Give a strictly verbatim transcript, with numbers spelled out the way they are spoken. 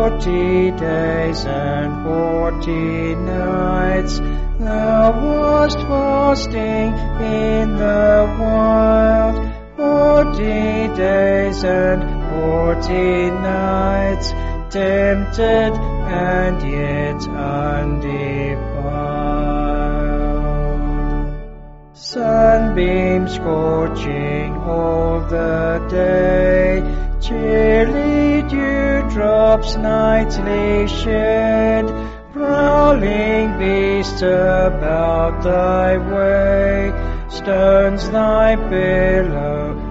Forty days and forty nights thou wast fasting in the wild. Forty days and forty nights, tempted and yet undefiled. Sunbeams scorching all the day, chilly dewdrops nightly shed, prowling beasts about thy way, stones thy pillow,